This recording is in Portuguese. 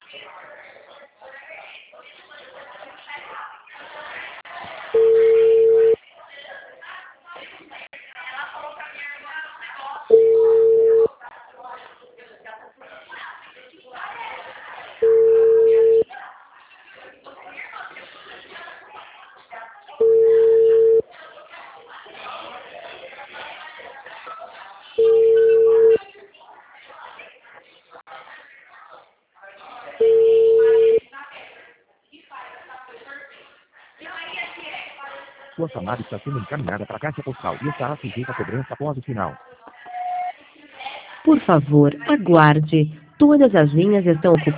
Sua chamada está sendo encaminhada para a caixa postal e estará sujeita a cobrança após o sinal. Por favor, aguarde. Todas as linhas estão ocupadas.